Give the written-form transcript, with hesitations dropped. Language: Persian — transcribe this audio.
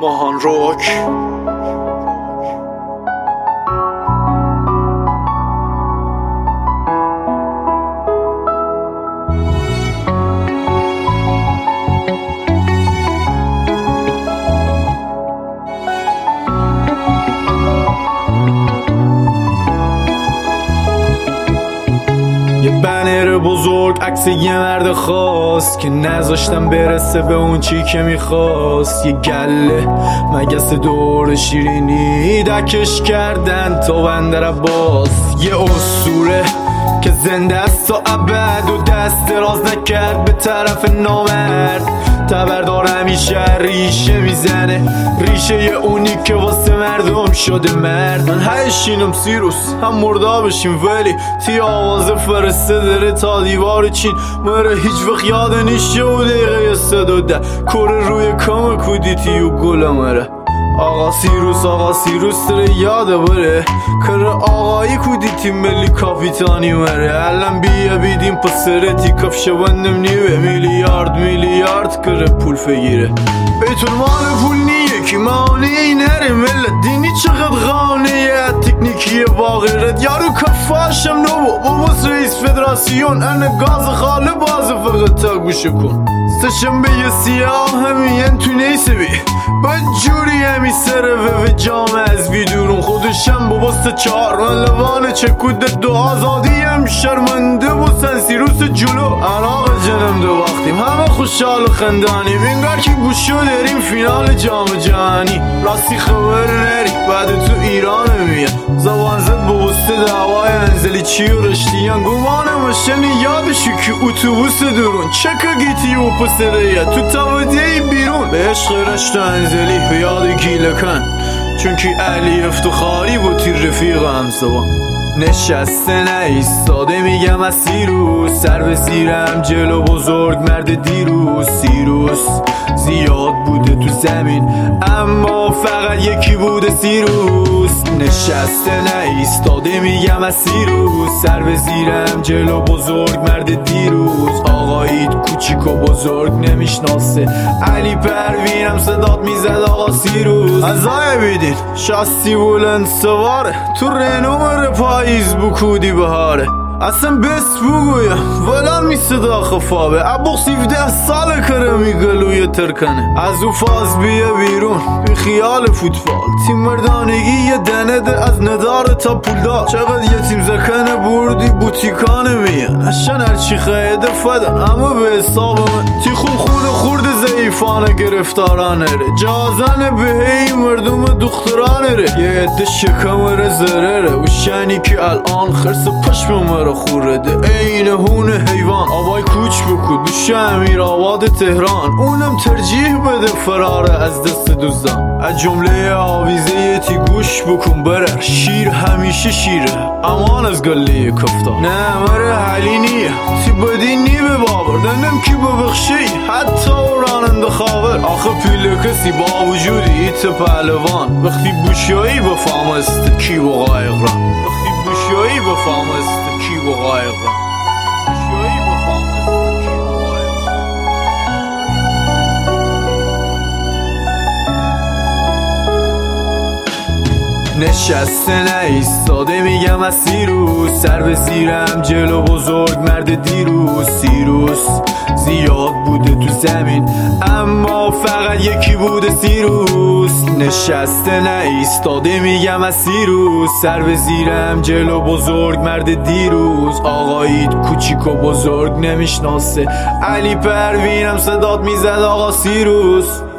ماهان روک. یه بنر بزرگ عکس یه مرد خاص که نذاشتم برسه به اون چی که میخواست. یه گله مگس دور شیرینی دکش کردن تا بندر عباس. یه اسطوره که زنده است تا ابد و دست دراز نکرد به طرف نامرد. تبردار همیشه ریشه میزنه، ریشه یه اونی که واسه مردم شده مرد. من هشینم سیروس هم مردا بشیم ولی تی آواز فرسته داره تا دیوار چین. مره هیچ وقت یاد نیشه و دقیقه 110 کره روی کام کودیتی و گلم مره. آقا سیروس داره یاده بره کره آقایی کودیتی ملی کاپیتانی مره. الان بیا بیدیم پسرتی کفشه بندم نیوه میلیارد کره پول فگیره. بیتون مال پول نیه که مالی ای نره ملت دینی چقدر غانه تکنیکی باقیرت. یارو کفاشم نو باباس رئیس فدراسیون انه گاز خاله باز فقط تا گوشه کن. سشنبه یه سیاه همین تو نیسه بی بجوری همی سره و جامعه از بیدورون خودشم باباست 4 من لبانه چکوده دو آزادی هم شرمنده بسن سیروس جلو عراق جنم دو وقتیم همه خوشحال و خندانیم انگار که گوشو داریم فینال جام جهانی. راستی خبر نری بعد تو ایران میاد زبان زد باباسته دعوای انزلی چی و رشتیان گمانم مشنی یادشو که اتوبوس درون چکا گیتی و پسره تو تاودیه بیرون به عشق رشت انزلی به یاد گیله کن چون که علی افتخاری بود تی رفیق همزبان. نشسته نایستاده میگم از سیروس سر به زیرم جلو بزرگ مرد دیروز. سیروس زیاد بوده تو زمین اما فقط یکی بوده سیروس. نشسته نایستاده میگم از سیروس سر به زیرم جلو بزرگ مرد دیروز. آقایید کوچیک و بزرگ نمیشناسه علی پروینم صدات میزد آقا سیروس. ازای بیدین شاستی بلند سواره تو رنومر پاییز بکودی بهاره. اصلا بس بگویم ولان می صدا خفابه ابو 17 سال کره میگلوی ترکنه از او فاز بیا بیرون بی خیال فوتبال. تیم مردانگی یه دنه ده از ندار تا پولدار. چقدر یه تیم زکنه بردی بوتیکانه میان اشان هرچی خیده فدن اما به حساب من تی خون خورد ضعیفانه گرفتارانه ره جازنه به هی مردم دخترانه ره. یه عده شکم ره زره ره و شنی که الان خرس پشم مره خورده این هون حیوان. آبای کوچ بکود دوشه امیر آباد تهران اونم ترجیح بده فراره از دست دوزان. از جمله آویزه تی گوش بکن بره شیر همیشه شیره امان از گله کفتا. نه مره حلی نیه تی بدی نی به بابر دنم کی ببخشی حتی راننده خاور. آخه پیله کسی با وجودی ایت پهلوان وقتی بوشایی بفهم است کی و قایق را. وقتی بوشایی بفهم است کی و قایق را. بوشایی بفهم است کی و قایق را. نشسته نایستاده میگم از سیروس سر به زیرم جلو بزرگ مرد دیروز. سیروس زیاد بوده تو زمین اما فقط یکی بوده سیروس. نشسته نایستاده میگم از سیروس سر به زیرم جلو بزرگ مرد دیروز. آقایید کوچیک و بزرگ نمیشناسه علی پروینم صدات میزد آقا سیروس.